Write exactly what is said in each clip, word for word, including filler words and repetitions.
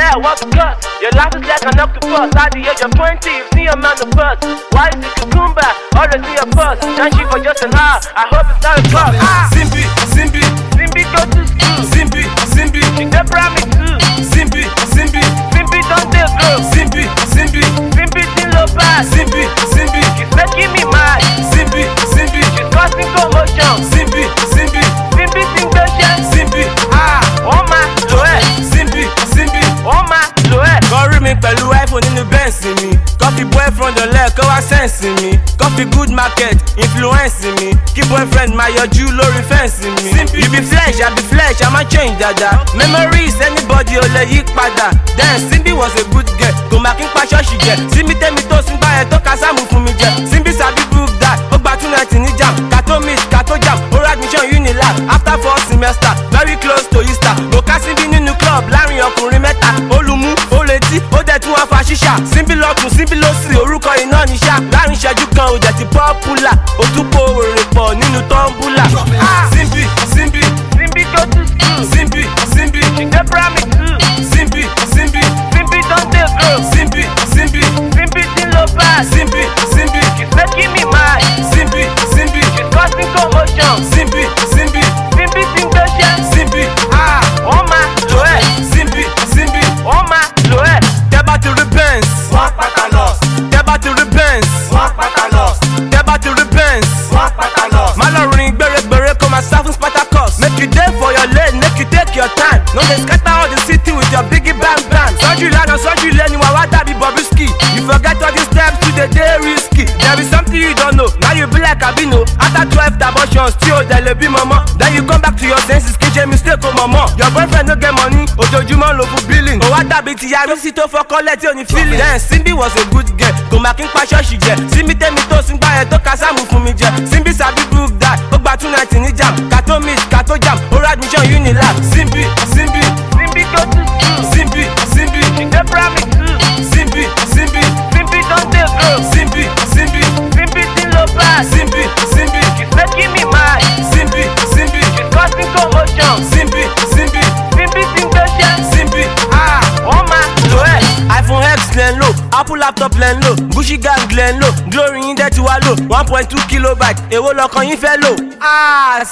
Yeah, what's good? Your life is like an octopus. At the age of twenty, you've seen a man the first. Why is it cucumber? Always in your purse. Thank you for just an hour. I hope it's not a club. Ah! Simbi, Simbi, Simbi go to school. Simbi, Simbi, She dey proud me too. Simbi, Simbi, Simbi don't dey grow. Simbi, Simbi, Simbi still low pass. Simbi, Simbi, She's making me mad. Simbi, Simbi, She's causing commotion. Simbi, Simbi, Simbi sing the shit. Simbi, Ah, oh my, Joel. Simbi, Simbi. Oh my, Joel. Kọ́rí mi pẹ̀lú iPhone nínú bẹ́ǹsì mi. Kọ́fí boyfriend ọ̀lẹ́ kó wá sẹ́ǹsì mi. Kọ́fí good market influence mi. Kí boyfriend máa yọjú lórí fẹ́ǹsì mi. You be flesh, I be flesh, I ma change dada. Memories anybody ò lè yí padà. Then Simbi was a good girl. Kò máa kí n pa ṣọ́ọ̀ṣì jẹ. Simbi tẹ́mi tó sún báyẹn tó ka sáàmù fún mi jẹ. Simbi sabi book that. Ó gba two ninety ní jam. Kàtó miss, kàtó jam. Ó ra admission Unilag. After four semester, very close to Easter. Kò ká Simbi nínú club láàrin ọkùnrin mẹ́ta. Olùmú, ó retí, ó dẹ̀ tún wá fa ṣíṣà. Simbi lọ́tún, Simbi lósì, orúkọ iná ní ṣá. Láàrin ìṣẹ́jú kan ò dẹ̀ ti pọ́pùlà. Òtúpọ̀ òrè pọ̀ nínú tọ́ḿbùlà. Simbi, Simbi, Simbi go to school. Simbi, Simbi, She dey proud me too. Simbi, Simbi, Simbi don't dey grow. Simbi, Simbi, Simbi still low pass. Simbi, Simbi, She's making me mad. Simbi, Simbi, She's causing commotion. Simbi, Simbi, Simbi sing the shit. Simbi, Ah, oh my, Joel. Simbi, Simbi. Oh my, Joel. Tẹ́ bá ti rí Benz, Wọ́n pátá lost, tẹ́ bá ti rí Benz, wọ́n pátá lost, tẹ́ bá ti rí Benz. wọ́n pátá lost. Má lọ rin gbèrègbèrè kó máa sá fún Spartacus. Make you dey for your lane, make you take your time. No dey scatter all the city with your biggie bang bang. Sọ́jú ìlànà sọ́jú ilé ni wàá wá dàbí Bobrisky. You forget all these steps to dey dey risky. There is something you don't know, now you be like Abino. After twelve abortions tí o dẹ̀ lè bí mọ́mọ́. Then you come back to your senses, kì í ṣe mistake o mọ̀mọ́. Your boyfriend no get money, ojoojúmọ́ ló fún billing. Ó wá dàbí ti yàrá sí tó fọkọ́lẹ̀ tí ò ní feeling. Then Simbi was a good girl, kò máa kí n pa ṣọ́ọ̀ṣì jẹ. Simbi tẹ́mi tó sún gbáyẹn tó ka sáàmù fún mi jẹ. Simbi sabi book that, ó gba two ninety ní jam. Kàtó miss, kàtó jam, ó ra admission Unilag. Simbi, Simbi, Simbi go to school. Simbi, Simbi, She dey proud me too. Simbi, Simbi, Simbi don't dey grow. Simbi, Simbi, Simbi still low pass. Simbi, Simbi, She's making me mad. Simbi, Simbi, She's causing commotion. Simbi, Simbi, Simbi sing the shit. Simbi. Ah, oh my, Joel. iPhone X lẹ́n lò, Apple laptop lẹ́n lò, Gucci gang lẹ́n lò, Glory yín dẹ́ ti wá lò, one point two kilobyte, èwo lọkàn yín fẹ́ lò. Ah,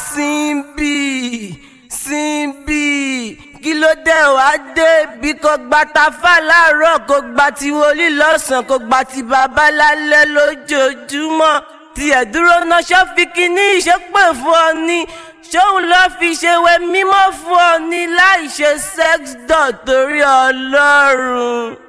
Simbi, Simbi, kí ló dé wá dé bí kò gba tafà láàárọ̀ kò gba ti wòlíì lọ́sàn-án kò gba ti bàbá lálẹ́ lójoojúmọ́. Tiẹ̀ dúró náà ṣọ́ọ̀fì kìíní ìṣépè fún ọ ní. Ṣóun ló fi ṣe wẹ mímọ́ fún ọ ní láì ṣe sex dot torí Ọlọ́run.